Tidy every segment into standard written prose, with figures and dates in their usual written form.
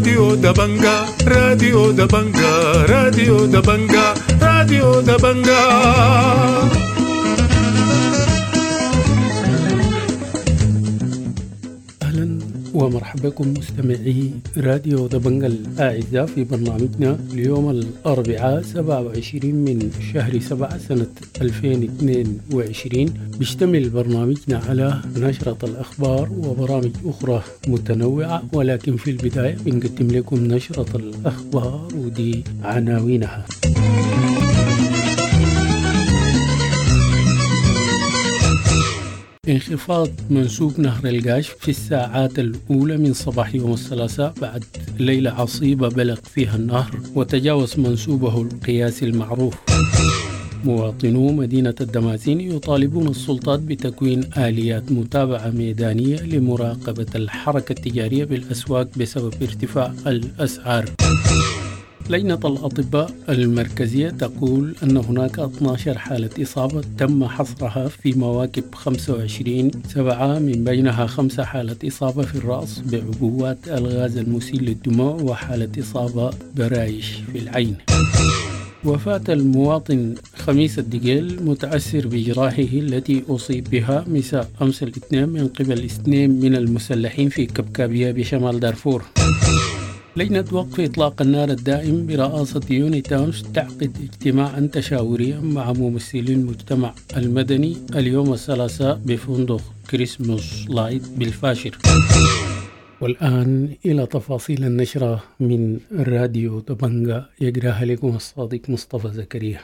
راديو دبنجا راديو دبنجا راديو دبنجا راديو دبنجا. أهلا ومرحبا بكم مستمعي راديو دبنجا الأعزاء في برنامجنا اليوم الأربعاء 27 من شهر 7 سنة 2022. بيشتمل برنامجنا على نشرة الأخبار وبرامج أخرى متنوعة، ولكن في البداية بنقدم لكم نشرة الأخبار ودي عناوينها. انخفاض منسوب نهر القاش في الساعات الأولى من صباح يوم الثلاثاء بعد ليلة عصيبة بلغ فيها النهر وتجاوز منسوبه القياسي المعروف. مواطنو مدينة الدماسين يطالبون السلطات بتكوين آليات متابعة ميدانية لمراقبة الحركة التجارية بالأسواق بسبب ارتفاع الأسعار. لجنة الأطباء المركزية تقول أن هناك 12 حالة إصابة تم حصرها في مواكب 25/7، من بينها 5 حالة إصابة في الرأس بعبوات الغاز المسيل للدموع وحالة إصابة برايش في العين. وفاة المواطن خميس الدقيل متأثر بجراحه التي أصيب بها مساء أمس الاثنين من قبل 2 من المسلحين في كبكابية بشمال دارفور. لجنة وقف إطلاق النار الدائم برئاسة يوني تاونز تعقد اجتماعا تشاوريا مع ممثلي المجتمع المدني اليوم الثلاثاء بفندق كريسموس لايت بالفاشر. والآن إلى تفاصيل النشرة من راديو دبنجا، يقراها لكم الصادق مصطفى زكريا.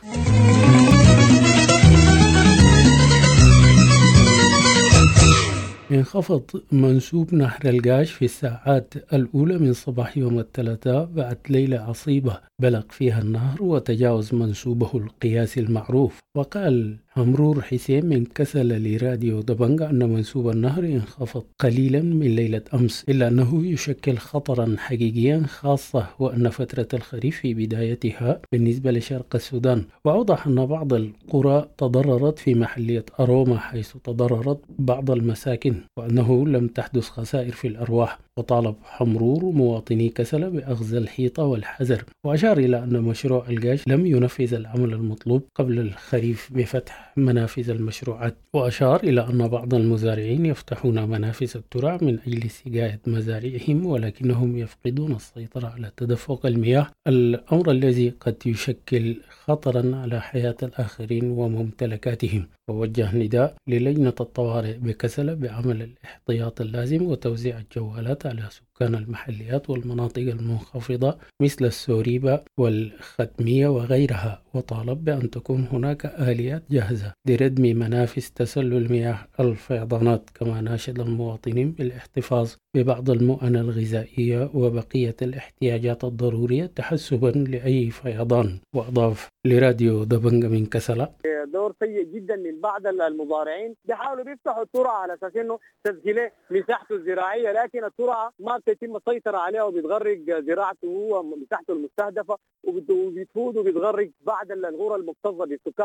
انخفض منسوب نهر القاش في الساعات الأولى من صباح يوم الثلاثاء بعد ليلة عصيبة بلغ فيها النهر وتجاوز منسوبه القياسي المعروف. وقال همرور حسين من كسل لراديو دبنجا أن منسوب النهر انخفض قليلا من ليلة أمس، إلا أنه يشكل خطرا حقيقيا، خاصة وأن فترة الخريف في بدايتها بالنسبة لشرق السودان. وأوضح أن بعض القرى تضررت في محلية أروما حيث تضررت بعض المساكن، وأنه لم تحدث خسائر في الأرواح. وطالب حمرور مواطني كسل بأخذ الحيطة والحذر، وأشار إلى أن مشروع القاش لم ينفذ العمل المطلوب قبل الخريف بفتح منافذ المشروعات. وأشار إلى أن بعض المزارعين يفتحون منافذ الترع من أجل سقاية مزارعهم، ولكنهم يفقدون السيطرة على تدفق المياه، الأمر الذي قد يشكل خطرا على حياة الآخرين وممتلكاتهم. ووجه نداء للجنة الطوارئ بكسل بعمل الاحتياط اللازم وتوزيع الجوالات على سكان المحليات والمناطق المنخفضة مثل السوريبة والختمية وغيرها. وطالب بأن تكون هناك آليات جاهزة لردم منافذ تسلل مياه الفيضانات. كما ناشد المواطنين بالاحتفاظ ببعض المؤن الغذائية وبقية الاحتياجات الضرورية تحسبا لأي فيضان. وأضاف لراديو دبنجا من كسلة: دور سيء جدا من بعض المزارعين بيحاولوا بيفتحوا الترعة على اساس انه تسجيل مساحته الزراعيه، لكن الترعة ما بتتم السيطره عليها وبتغرق زراعته ومساحته المستهدفه وبتفوت وبتغرق بعض القرى المكتظه بالسكان.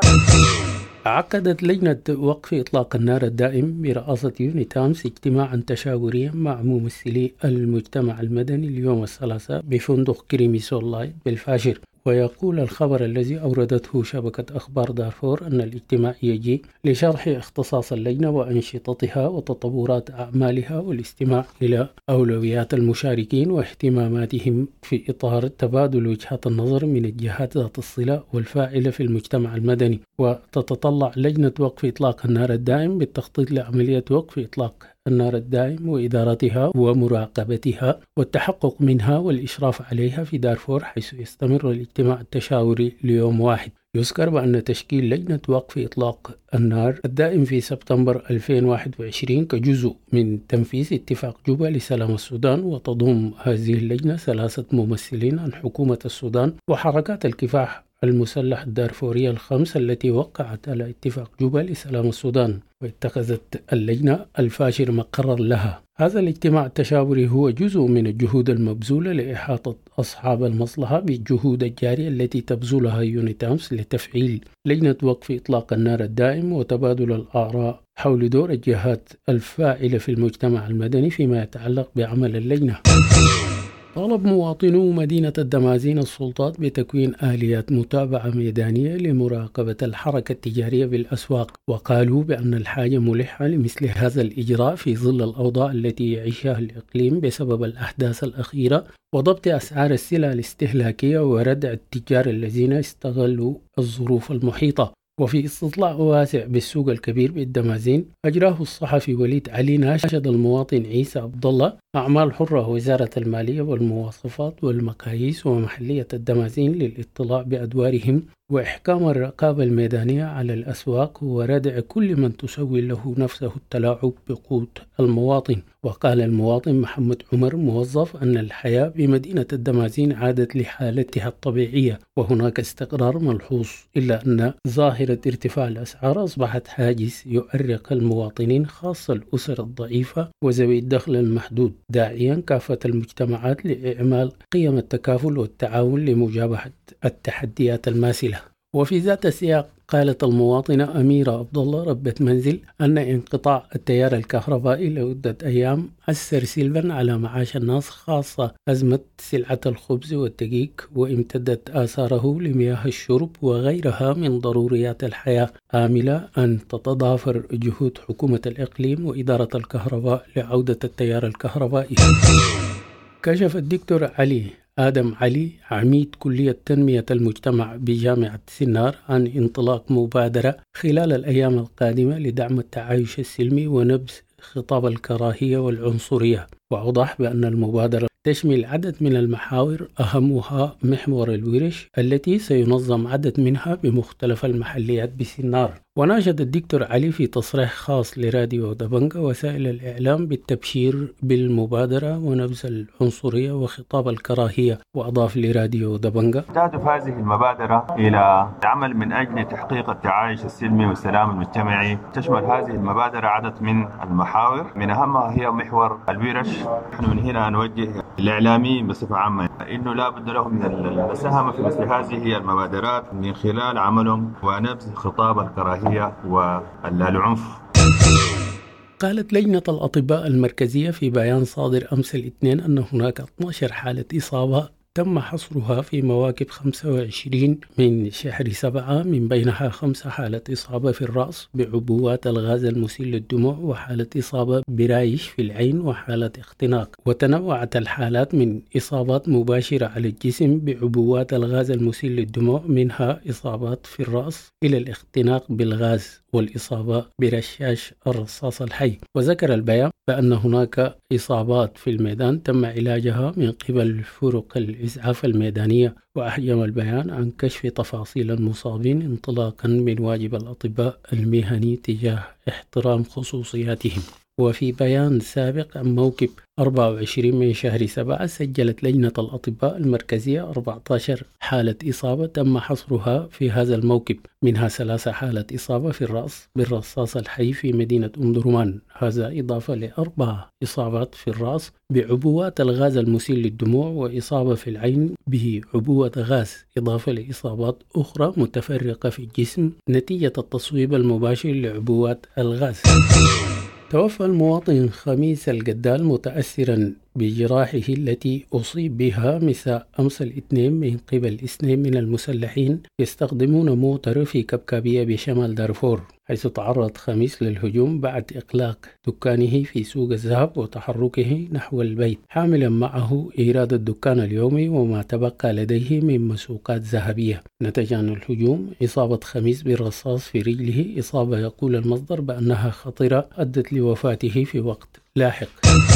عقدت لجنة وقف إطلاق النار الدائم برئاسة يوني تاونز اجتماعا تشاوريا مع ممثلي المجتمع المدني اليوم الثلاثاء بفندق كريميسول لايت بالفاشر. ويقول الخبر الذي أوردته شبكة أخبار دارفور أن الاجتماع يجي لشرح اختصاص اللجنة وأنشطتها وتطورات أعمالها والاستماع إلى أولويات المشاركين واهتماماتهم في إطار تبادل وجهات النظر من الجهات ذات الصلة والفاعلة في المجتمع المدني. وتتطلع لجنة وقف إطلاق النار الدائم بالتخطيط لعملية وقف إطلاق النار الدائم وإدارتها ومراقبتها والتحقق منها والإشراف عليها في دارفور، حيث يستمر الاجتماع التشاوري ليوم واحد. يذكر بأن تشكيل لجنة وقف إطلاق النار الدائم في سبتمبر 2021 كجزء من تنفيذ اتفاق جوبا لسلام السودان، وتضم هذه اللجنة 3 ممثلين عن حكومة السودان وحركات الكفاح المسلح الدارفورية ال5 التي وقعت على اتفاق جوبا لسلام السودان، واتخذت اللجنة الفاشر مقرا لها. هذا الاجتماع التشاوري هو جزء من الجهود المبذولة لإحاطة أصحاب المصلحة بالجهود الجارية التي تبذلها يوني تاونز لتفعيل لجنة وقف إطلاق النار الدائم وتبادل الآراء حول دور الجهات الفاعلة في المجتمع المدني فيما يتعلق بعمل اللجنة. طالب مواطنو مدينة الدمازين السلطات بتكوين آليات متابعة ميدانية لمراقبة الحركة التجارية بالأسواق، وقالوا بأن الحاجة ملحة لمثل هذا الإجراء في ظل الأوضاع التي يعيشها الإقليم بسبب الأحداث الأخيرة وضبط أسعار السلع الاستهلاكية وردع التجار الذين استغلوا الظروف المحيطة. وفي استطلاع واسع بالسوق الكبير بالدمازين أجراه الصحفي وليد علي ناشد المواطن عيسى عبد الله أعمال حرة وزارة المالية والمواصفات والمقاييس ومحلية الدمازين للاطلاع بأدوارهم وإحكام الرقابة الميدانية على الأسواق وردع كل من تسوي له نفسه التلاعب بقوت المواطن. وقال المواطن محمد عمر موظف أن الحياة بمدينة الدمازين عادت لحالتها الطبيعية وهناك استقرار ملحوظ، إلا أن ظاهرة ارتفاع الأسعار أصبحت حاجز يؤرق المواطنين خاصة الأسر الضعيفة وذوي الدخل المحدود، داعيا كافة المجتمعات لإعمال قيم التكافل والتعاون لمجابهة التحديات الماثلة. وفي ذات السياق قالت المواطنة أميرة عبد الله ربة منزل أن انقطاع التيار الكهربائي لمدة أيام أثر سلبا على معاش الناس، خاصة أزمة سلعة الخبز والدقيق، وامتدت آثاره لمياه الشرب وغيرها من ضروريات الحياة، آملة أن تتضافر جهود حكومة الإقليم وإدارة الكهرباء لعودة التيار الكهربائي. كشف الدكتور علي آدم علي عميد كلية تنمية المجتمع بجامعة سنار عن انطلاق مبادرة خلال الأيام القادمة لدعم التعايش السلمي ونبذ خطاب الكراهية والعنصرية، وأوضح بأن المبادرة تشمل عدد من المحاور أهمها محور الورش التي سينظم عدد منها بمختلف المحليات بسنار. وناشد الدكتور علي في تصريح خاص لراديو دبنجة وسائل الإعلام بالتبشير بالمبادرة ونبذ العنصرية وخطاب الكراهية، وأضاف لراديو دبنجة: تهدف هذه المبادرة إلى العمل من أجل تحقيق التعايش السلمي والسلام المجتمعي. تشمل هذه المبادرة عدد من المحاور، من أهمها هي محور الورش. نحن من هنا نوجه الإعلاميين بصفة عامة إنه لا بد لهم من المساهمة في مثل هذه المبادرات من خلال عملهم ونبذ خطاب الكراهية والعنف. قالت لجنة الأطباء المركزية في بيان صادر أمس الاثنين أن هناك 12 حالة إصابة تم حصرها في مواكب 25 من شهر 7، من بينها 5 حالة إصابة في الرأس بعبوات الغاز المسيل للدموع، وحالة إصابة برايش في العين، وحالة اختناق. وتنوعت الحالات من إصابات مباشرة على الجسم بعبوات الغاز المسيل للدموع، منها إصابات في الرأس إلى الاختناق بالغاز والإصابة برشاش الرصاص الحي. وذكر البيان بأن هناك إصابات في الميدان تم علاجها من قبل فرق الإسعاف الميدانية. وأحجم البيان عن كشف تفاصيل المصابين انطلاقا من واجب الأطباء المهني تجاه احترام خصوصياتهم. وفي بيان سابق عن موكب 24 من شهر 7 سجلت لجنة الأطباء المركزية 14 حالة إصابة تم حصرها في هذا الموكب، منها 3 حالة إصابة في الرأس بالرصاص الحي في مدينة أم درمان، هذا إضافة ل4 إصابات في الرأس بعبوات الغاز المسيل للدموع، وإصابة في العين بعبوة غاز، إضافة لإصابات أخرى متفرقة في الجسم نتيجة التصويب المباشر لعبوات الغاز. توفى المواطن خميس الجدال متأثرا بجراحه التي أصيب بها مساء أمس الاثنين من قبل 2 من المسلحين يستخدمون موتر في كبكبية بشمال دارفور، حيث تعرض خميس للهجوم بعد إغلاق دكانه في سوق الذهب وتحركه نحو البيت حاملا معه إيراد الدكان اليومي وما تبقى لديه من مسوقات ذهبية. نتج عن الهجوم إصابة خميس بالرصاص في رجله، إصابة يقول المصدر بأنها خطرة أدت لوفاته في وقت لاحق.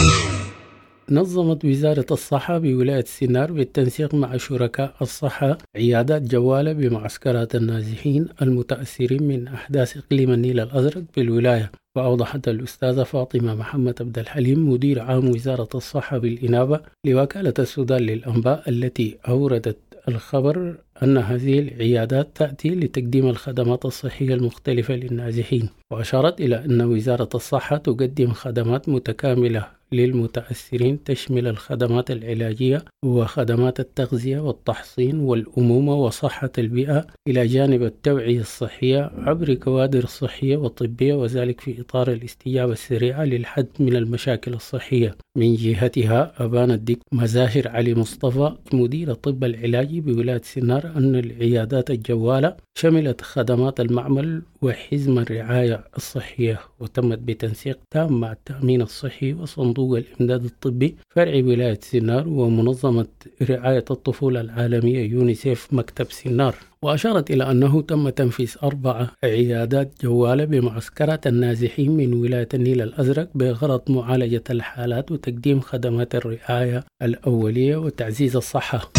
نظمت وزارة الصحة بولاية سنار بالتنسيق مع شركاء الصحة عيادات جوالة بمعسكرات النازحين المتأثرين من أحداث إقليم النيل الأزرق بالولاية. وأوضحت الأستاذة فاطمة محمد عبد الحليم مدير عام وزارة الصحة بالإنابة لوكالة السودان للأنباء التي أوردت الخبر أن هذه العيادات تأتي لتقديم الخدمات الصحية المختلفة للنازحين، وأشارت إلى أن وزارة الصحة تقدم خدمات متكاملة للمتأثرين تشمل الخدمات العلاجية وخدمات التغذية والتحصين والأمومة وصحة البيئة، إلى جانب التوعية الصحية عبر كوادر صحية وطبية، وذلك في إطار الاستجابة السريعة للحد من المشاكل الصحية. من جهتها أبانت مزاهر علي مصطفى مدير الطب العلاجي بولاية سنار أن العيادات الجوالة شملت خدمات المعمل وحزم الرعاية الصحية، وتمت بتنسيق تام مع التأمين الصحي وصندوق الإمداد الطبي فرع ولاية سنار ومنظمة رعاية الطفولة العالمية يونيسيف مكتب سنار. وأشارت إلى أنه تم تنفيذ 4 عيادات جوالة بمعسكرات النازحين من ولاية النيل الأزرق بغرض معالجة الحالات وتقديم خدمات الرعاية الأولية وتعزيز الصحة.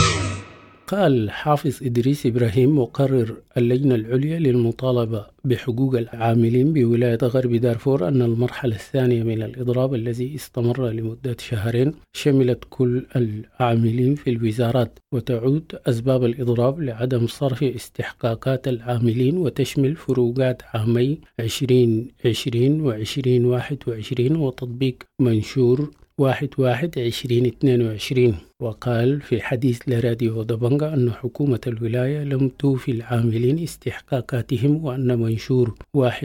قال حافظ إدريس إبراهيم مقرر اللجنة العليا للمطالبة بحقوق العاملين بولاية غرب دارفور أن المرحلة الثانية من الإضراب الذي استمر لمدة 2 شهرين شملت كل العاملين في الوزارات، وتعود أسباب الإضراب لعدم صرف استحقاقات العاملين، وتشمل فروقات عامي 2020 و2021 وتطبيق منشور 1/1/2022. وقال في حديث لراديو دبنجا أن حكومة الولاية لم توفي العاملين استحقاقاتهم، وأن منشور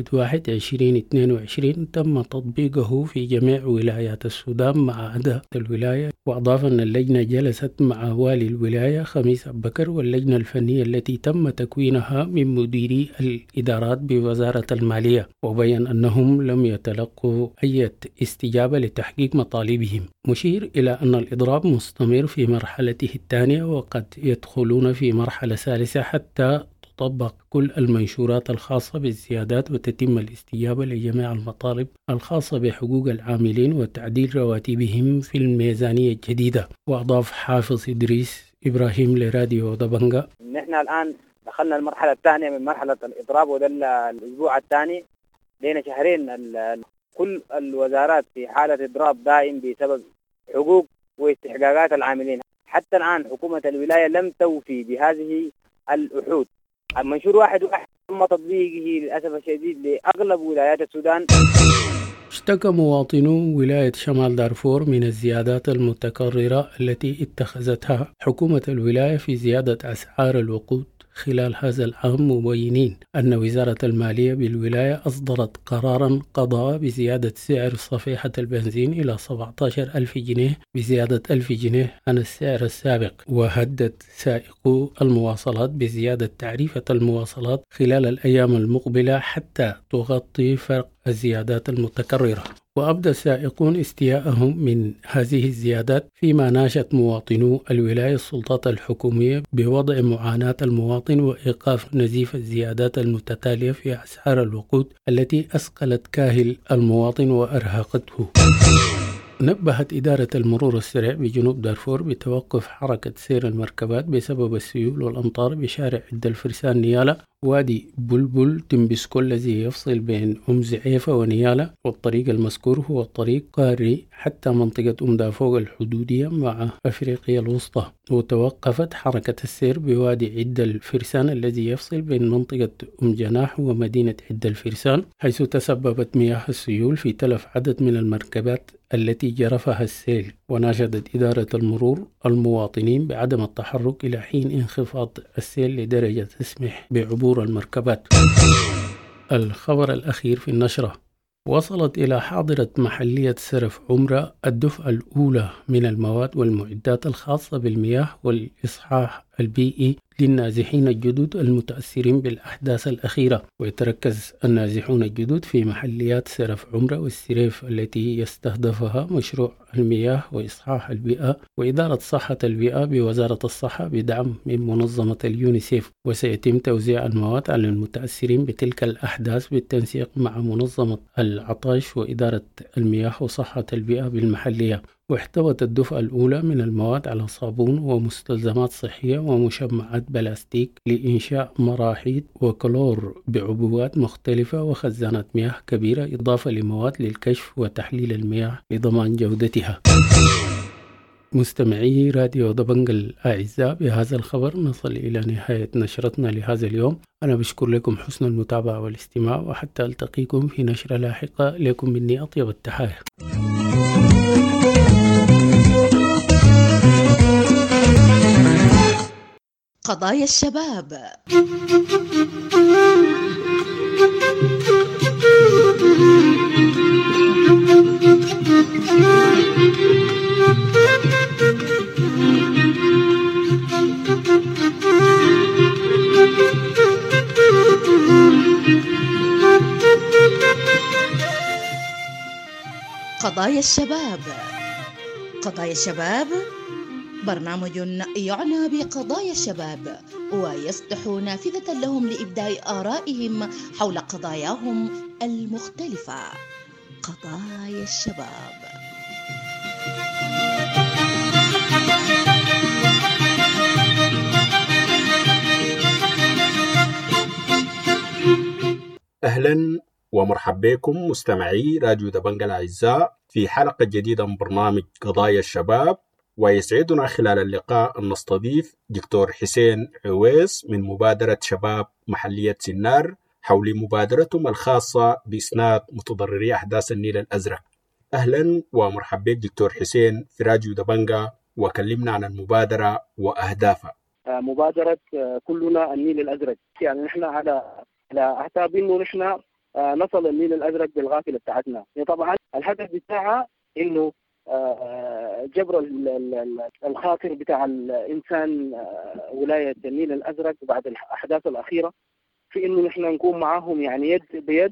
1/1/2022 تم تطبيقه في جميع ولايات السودان ما عدا الولاية. وأضاف أن اللجنة جلست مع والي الولاية خميس أبكر واللجنة الفنية التي تم تكوينها من مديري الإدارات بوزارة المالية، وبين أنهم لم يتلقوا أي استجابة لتحقيق مطالبهم، مشير إلى أن الإضراب مستمر في مرحلته الثانية، وقد يدخلون في مرحلة ثالثة حتى تطبق كل المنشورات الخاصة بالزيادات وتتم الاستجابة لجميع المطالب الخاصة بحقوق العاملين وتعديل رواتبهم في الميزانية الجديدة. وأضاف حافظ إدريس إبراهيم لراديو دبنجا: نحن الآن دخلنا المرحلة الثانية من مرحلة الإضراب، وده الأسبوع الثاني لنا 2 شهرين. كل الوزارات في حالة إضراب دائم بسبب حقوق واستحقاقات العاملين. حتى الآن حكومة الولاية لم توفي بهذه الأحود. المنشور 1/1 تم تطبيقه للأسف الشديد لأغلب ولايات السودان. اشتكى مواطنو ولاية شمال دارفور من الزيادات المتكررة التي اتخذتها حكومة الولاية في زيادة أسعار الوقود خلال هذا العام، مبينين أن وزارة المالية بالولاية أصدرت قراراً قضى بزيادة سعر صفيحة البنزين إلى 17,000 جنيه بزيادة 1000 جنيه عن السعر السابق، وهدد سائقو المواصلات بزيادة تعريفة المواصلات خلال الأيام المقبلة حتى تغطي فرق الزيادات المتكررة. وأبدى السائقون استياءهم من هذه الزيادات، فيما ناشت مواطنو الولاية السلطات الحكومية بوضع معاناة المواطن وإيقاف نزيف الزيادات المتتالية في أسعار الوقود التي أثقلت كاهل المواطن وأرهقته. نبهت إدارة المرور السريع بجنوب دارفور بتوقف حركة سير المركبات بسبب السيول والأمطار بشارع عد الفرسان نيالا، وادي بلبل تنبسكو الذي يفصل بين زعيفة ونيالا، والطريق المذكور هو طريق قاري حتى منطقة دافوق الحدودية مع أفريقيا الوسطى. وتوقفت حركة السير بوادي عد الفرسان الذي يفصل بين منطقة جناح ومدينة عد الفرسان، حيث تسببت مياه السيول في تلف عدد من المركبات التي جرفها السيل. وناشدت إدارة المرور المواطنين بعدم التحرك إلى حين انخفاض السيل لدرجة تسمح بعبور المركبات. الخبر الأخير في النشرة: وصلت إلى حاضرة محلية سرف عمرة الدفعة الأولى من المواد والمعدات الخاصة بالمياه والإصحاح البيئي للنازحين الجدد المتأثرين بالأحداث الأخيرة. ويتركز النازحون الجدد في محليات سرف عمرة والسريف التي يستهدفها مشروع المياه وإصحاح البيئة وإدارة صحة البيئة بوزارة الصحة بدعم من منظمة اليونيسيف. وسيتم توزيع المواد على المتأثرين بتلك الأحداث بالتنسيق مع منظمة العطش وإدارة المياه وصحة البيئة بالمحلية. واحتوت الدفعة الأولى من المواد على صابون ومستلزمات صحية ومشمعات بلاستيك لإنشاء مراحيض وكلور بعبوات مختلفة وخزانات مياه كبيرة، إضافة لمواد للكشف وتحليل المياه لضمان جودتها. مستمعي راديو دبنج الأعزاء، بهذا الخبر نصل إلى نهاية نشرتنا لهذا اليوم. أنا بشكر لكم حسن المتابعة والاستماع، وحتى ألتقيكم في نشرة لاحقة. لكم مني أطيب التحايا. قضايا الشباب. قضايا الشباب. قضايا الشباب برنامج يعنى بقضايا الشباب ويفتح نافذة لهم لإبداء آرائهم حول قضاياهم المختلفة. قضايا الشباب. أهلا ومرحبا بكم مستمعي راديو دبنج الأعزاء في حلقة جديدة من برنامج قضايا الشباب. ويسعدنا خلال اللقاء أن نستضيف دكتور حسين عويس من مبادرة شباب محلية سنار حول مبادرتهم الخاصة بإسناد متضرري أحداث النيل الأزرق. أهلا ومرحبا بك دكتور حسين في راديو دبنجة، وكلمنا عن المبادرة وأهدافها. مبادرة كلنا النيل الأزرق، يعني نحن على أعتاب إنه نحن نصل النيل الأزرق بالغافلة بتاعتنا. يعني طبعا الهدف بتاعها إنه جبر الخاطر بتاع الإنسان ولاية النيل الأزرق بعد الأحداث الأخيرة، في إنه نحن نكون معاهم يعني يد بيد،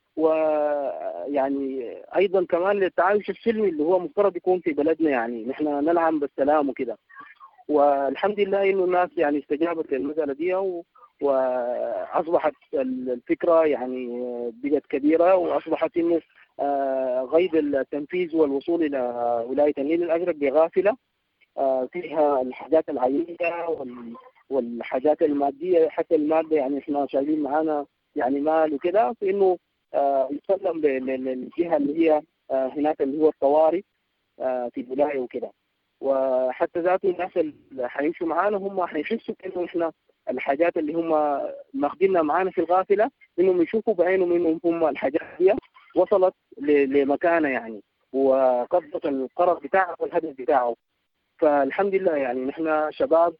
ويعني أيضا كمان للتعايش السلمي اللي هو مفترض يكون في بلدنا، يعني نحن ننعم بالسلام وكده. والحمد لله إنه الناس يعني استجابت للمسألة دي، وأصبحت الفكرة يعني بقت كبيرة، وأصبحت إنه غيد التنفيذ والوصول إلى ولاية النيل الأزرق بغافلة فيها الحاجات العينية والحاجات المادية. حتى المادة يعني إحنا شايلين معانا يعني مال وكده، فإنه يسلم للجهة اللي هي هناك اللي هو الطوارئ في الولاية وكده. وحتى ذات الناس اللي حيمشوا معانا هم حيحسوا إنه إحنا الحاجات اللي هم ماخدينها معانا في الغافلة إنهم يشوفوا بعينهم إنهم هم الحاجات دي وصلت لمكانه يعني، وقضت القرار بتاعه والهدف بتاعه. فالحمد لله يعني نحن شباب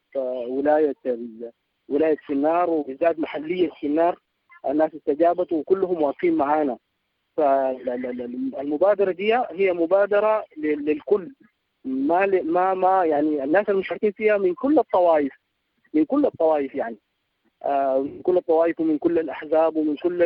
ولاية سنار وبالذات محلية سنار الناس استجابت وكلهم واقفين معانا. فالمبادرة دي هي مبادرة للكل، ما يعني الناس المشاركين فيها من كل الطوائف، يعني من كل الطوائف ومن كل الأحزاب ومن كل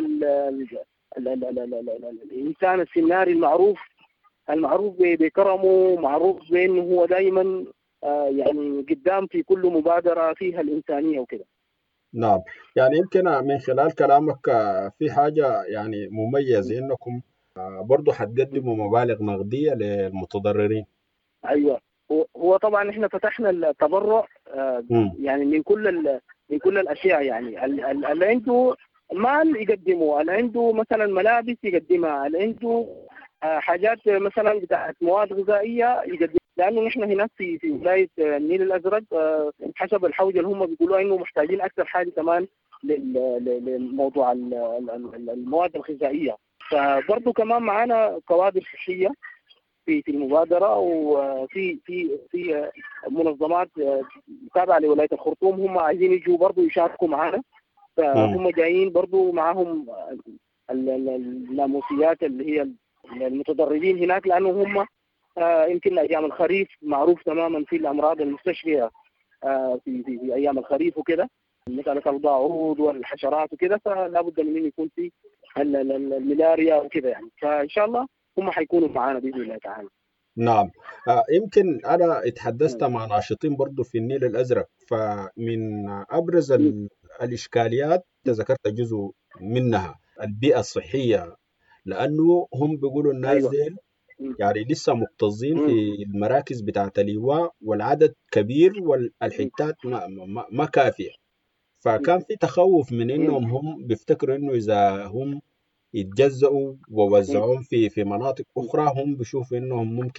الإنسان السناري المعروف بكرمه، معروف بأنه هو دائما يعني قدام في كل مبادرة فيها الإنسانية وكده. نعم، يعني يمكن من خلال كلامك في حاجة يعني مميزة إنكم برضو حتقدموا مبالغ نقدية للمتضررين. أيوة، هو طبعا إحنا فتحنا التبرع يعني من كل الأشياء، يعني اللي عنده مال يقدمه، اللي عنده مثلا ملابس يقدمها، اللي عنده حاجات مثلا بتاعت مواد غذائية يقدمها، لأنه نحن هناك في ولاية النيل الأزرق حسب الحوجة اللي هم بيقولوا إنه محتاجين أكثر حاجة كمان للموضوع المواد الغذائية. فبرضه كمان معانا كوادر صحية في المبادرة، وفي في منظمات تابعة لولاية الخرطوم هم عايزين يجوا برضه يشاركوا معنا، فهم جايين برضه معهم الناموسيات اللي هي المتضررين هناك، لأنه هم يمكن أيام الخريف معروف تماما في الأمراض المستشفية في أيام الخريف وكده، مسألة البعوض والحشرات وكده، فلا بد من يكون في الملاريا وكده يعني. فإن شاء الله هم حيكونوا معنا بإذن الله تعالى. نعم، يمكن أنا اتحدثت مع ناشطين برضو في النيل الأزرق، فمن أبرز الإشكاليات ذكرت جزء منها البيئة الصحية، لأنه هم بيقولوا الناس ديل يعني لسه مكتظين في المراكز بتاعت الإيواء والعدد كبير والحتات ما كافية، فكان في تخوف من إنهم هم بيفتكروا إنه إذا هم يتجزأوا ووزعوهم في مناطق أخرى هم بيشوفوا إنهم ممكن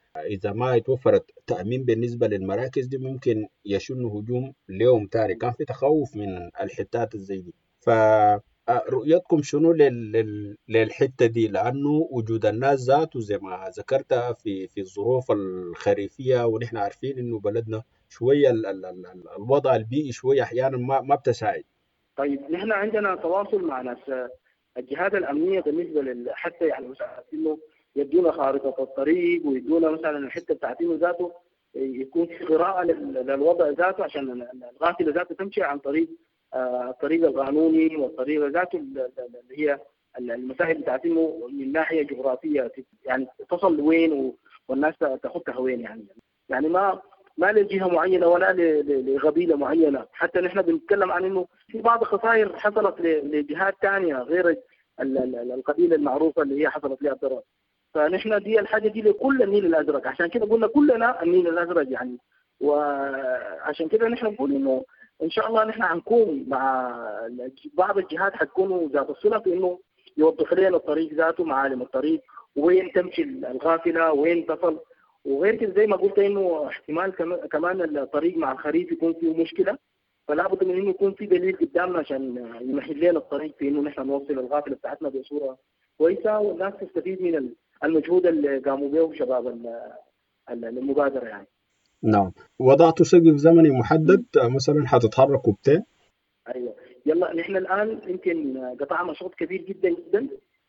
إذا ما يتوفرت تأمين بالنسبة للمراكز دي ممكن يشن هجوم ليوم تاني. كان في تخوف من الحتات الزي دي. فرؤيتكم شنو للحتة دي؟ لأنه وجود الناس ذاته زي ما ذكرتها في الظروف الخريفية، ونحن عارفين إنه بلدنا شوية الوضع البيئي شوية أحيانا ما بتساعد. طيب نحن عندنا تواصل مع ناس الجهات الأمنية بالنسبة حتى يعني مثلا إنه يدونا خارطة الطريق ويدونا مثلا الحتة بتاعت إنه ذاته يكون في قراءة للوضع ذاته عشان الغافلة ذاته تمشي عن طريق الطريق القانوني والطريقة ذاته اللي هي المسائل بتاعت إنه من ناحية جغرافية يعني تصل لوين والناس تاخدها وين يعني ما لجهة معينة ولا لقبيلة معينة. حتى نحن بنتكلم عن إنه في بعض الخسائر حصلت لجهات ثانية غير القبيلة المعروفة اللي هي حصلت لها الضرر. فنحن دي الحاجة دي لكل النيل الأزرق، عشان كده قلنا كلنا النيل الأزرق يعني. وعشان كده نحن نقول إنه إن شاء الله نحن هنكون مع بعض الجهات حتكونوا ذات الصلة في إنه يوضح لنا الطريق ذاته، معالم الطريق، وين تمشي الغافلة، وين تصل. وغير كده زي ما قلت إنه احتمال كمان الطريق مع الخريف يكون فيه مشكلة، فلا بد من إنه يكون في دليل قدامنا عشان يمهد لنا الطريق في إنه نحن نوصل الغافلة بتاعتنا بصورة كويسة والناس تستفيد من المجهود اللي قاموا به شباب المبادرة يعني. نعم. وضعتوا سقف زمني محدد مثلا حتتحركوا بتين؟ أيوة. يلا نحن الآن يمكن قطعنا شوط كبير جدا جدا،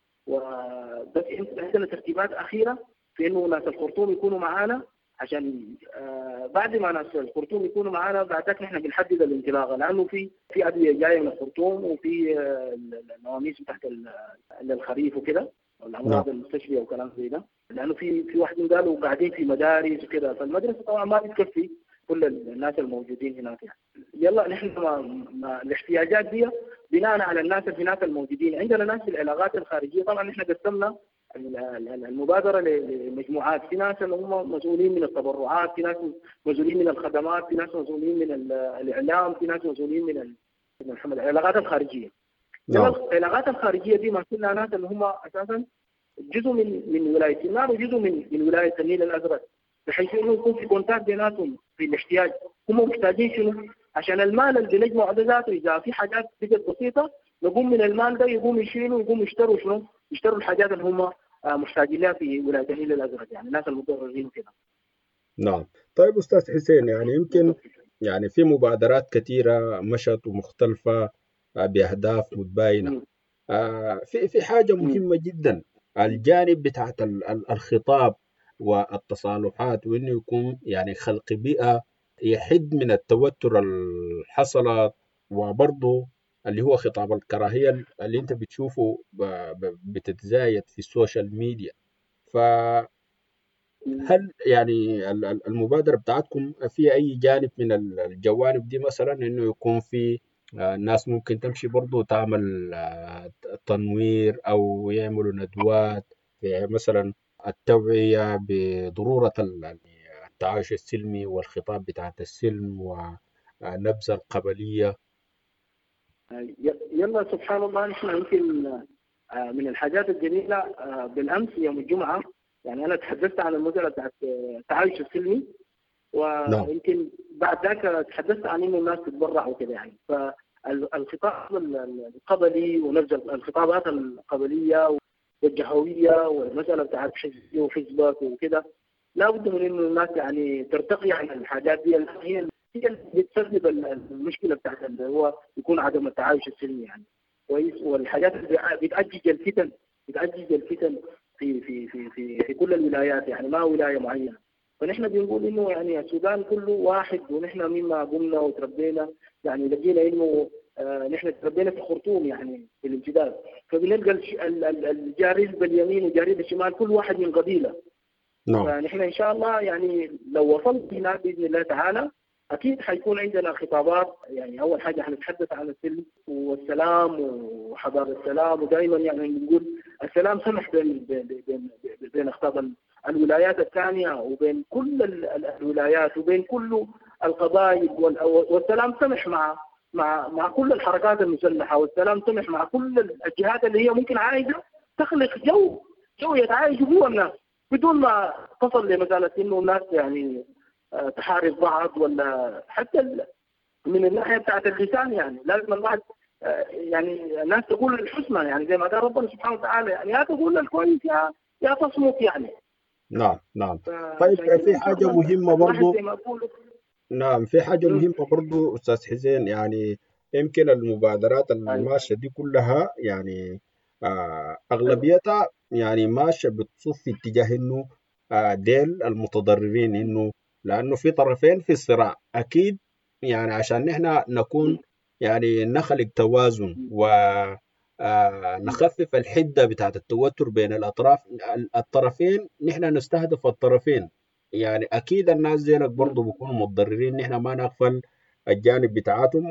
وبس عندنا ترتيبات أخيرة في إنه ناس الخرطوم يكونوا معانا، عشان بعد ما ناس الخرطوم يكونوا معانا بعد ذاك نحن بنحدد الانطلاقة، لأنه في أدوية جاية من الخرطوم وفي النواميس تحت الخريف وكده والأمراض المستشفية وكلام زي ده، لأنه في واحد قالوا قاعدين في مدارس وكده، فالمدرسة طبعا ما بتكفي كل الناس الموجودين هناك يعني. يلا نحن الاحتياجات دي بناء على الناس هناك الموجودين. عندنا ناس في العلاقات الخارجية، طبعا نحن قسمنا المبادرة لمجموعات، في ناس اللي هم مسؤولين من التبرعات، في ناس مسؤولين من الخدمات، في ناس مسؤولين من الإعلام، في ناس مسؤولين من العلاقات الخارجية. العلاقات الخارجية دي ما كنا ناس اللي هم أساسا جزء من ولاية النار وجزء من ولاية النيل الأزرق، بحيث إنه يكون في كونتاكت بيناتهم في الاحتياج. هم محتاجين شنو؟ عشان المال اللي بنجمعه ده ذاته إذا في حاجات بقت بسيطة نقوم من المال ده يقوم يشيلوا ويقوم يشتروا شنو؟ يشتروا الحاجات اللي هم محتاجين لها في ولاية النيل الأزرق، يعني الناس المتضررين كده. نعم. طيب أستاذ حسين، يعني يمكن يعني في مبادرات كثيرة مشت ومختلفة بأهداف متباينة. في حاجة مهمة جدا، الجانب بتاعت الخطاب والتصالحات، وإنه يكون يعني خلق بيئة يحد من التوتر الحصلت، وبرضه اللي هو خطاب الكراهية اللي انت بتشوفه بتتزايد في السوشيال ميديا. فهل يعني المبادرة بتاعتكم في أي جانب من الجوانب دي، مثلا إنه يكون في الناس ممكن تمشي برضو تعمل تنوير أو يعملوا ندوات في مثلا التوعية بضرورة التعايش السلمي والخطاب بتاعت السلم ونبذ القبلية؟ يلا سبحان الله، نحن يمكن من الحاجات الجميلة بالأمس يوم الجمعة يعني أنا تحدثت عن المسألة بتاعت التعايش السلمي، ويمكن بعد ذاك تحدثت عن إنه الناس تتبرع وكذا يعني. فالخطاب القبلي ونبذ الخطابات القبلية والجهوية والمسألة بتاعت حزبي وحزبك وكذا، لا بد من إنه الناس يعني ترتقي عن الحاجات دي، هي اللي بتسبب المشكلة بتاعت اللي هو يكون عدم التعايش السلمي يعني كويس. والحاجات اللي بتأجج الفتن في في في في في كل الولايات يعني، ما ولاية معينة. فنحن بنقول إنه يعني السودان كله واحد، ونحن مما قمنا وتربينا يعني لقينا إنه نحن تربينا في الخرطوم يعني في الامتداد، فبنلقى الجاري باليمين وجاري بالشمال كل واحد من قبيلة. فنحن إن شاء الله يعني لو وصلت هناك بإذن الله تعالى أكيد حيكون عندنا خطابات. يعني أول حاجة حنتحدث عن السلم والسلام وحضارة السلام، ودائما يعني نقول السلام سمح بين أخطاب الولايات الثانية وبين كل الولايات وبين كل القبائل، والسلام سمح مع كل الحركات المسلحة، والسلام سمح مع كل الجهات اللي هي ممكن عايزة تخلق جو يتعايشوا فيه الناس بدون ما تصل لمساله انه الناس يعني تحارب بعض، ولا حتى من الناحيه بتاعت اللسان يعني لازم الواحد يعني الناس تقول الحسنى، يعني زي ما قال ربنا سبحانه وتعالى، يعني يا تقول الكويس يا تصمت يعني. نعم. طيب في حاجة مهمة برضو. نعم، في حاجة مهمة برضو أستاذ حسين، يعني يمكن المبادرات الماشية دي كلها يعني أغلبيتها يعني ماشية بتصف في اتجاه إنه ديل المتضررين، إنه لأنه في طرفين في الصراع أكيد، يعني عشان نحن نكون يعني نخلق توازن ونخفف الحدة بتاعت التوتر بين الطرفين، نحن نستهدف الطرفين. يعني أكيد الناس زينك برضو بيكونوا متضررين، نحن ما نغفل الجانب بتاعتهم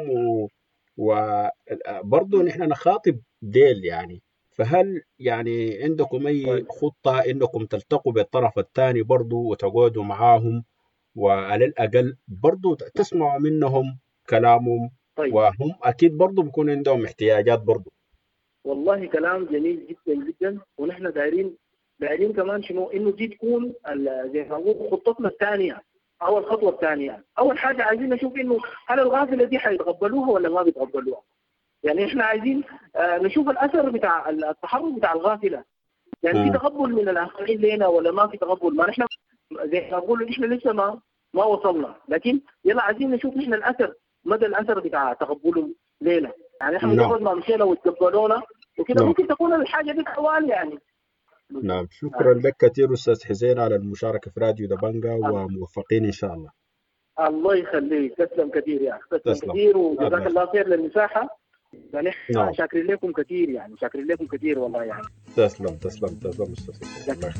وبرضو نحن نخاطب ديل يعني. فهل يعني عندكم أي خطة إنكم تلتقوا بالطرف الثاني برضو وتقعدوا معاهم، وعلى الأقل برضو تسمعوا منهم كلامهم؟ طيب. وهم أكيد برضو بيكون عندهم احتياجات برضو. والله كلام جميل جدا جدا، ونحن دايرين كمان شنو انه دي تكون زي ما نقول خطتنا الثانيه او الخطوه الثانيه. اول حاجه عايزين نشوف انه هل الغافله دي حيتقبلوها ولا ما بيتقبلوها. يعني احنا عايزين نشوف الاثر بتاع التحرك بتاع الغافله، يعني في تقبل من الاخرين لنا ولا ما في تقبل. ما نحن زي ما نقول احنا لسه ما وصلنا، لكن يلا عايزين نشوف احنا الاثر، مدى الاثر بتاع تقبلهم لنا. يعني احنا مجرد ما مشينا وتقبلونا وكده ممكن تكون الحاجه دي حوال يعني. نعم، شكرا لك كثير أستاذ حسين على المشاركة في راديو دبنجة، وموفقين إن شاء الله. الله يخليك، تسلم كثير يا أخي، تسلم كثير، وجزاك الله خير للمساحة. يعني احنا شاكرين لكم كثير، يعني شاكرين لكم كثير والله يعني. تسلم أستاذ حسين.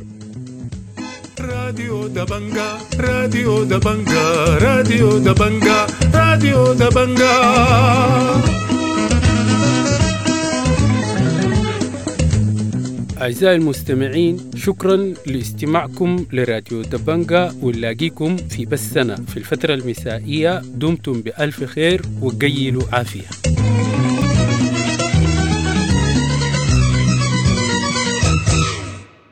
راديو دبنجة، راديو دبنجة، راديو دبنجة، راديو دبنجة. أعزائي المستمعين، شكرا لاستماعكم لراديو دبنجة، ونلاقيكم في بثنا في الفترة المسائية. دمتم بألف خير وقيلوا عافية.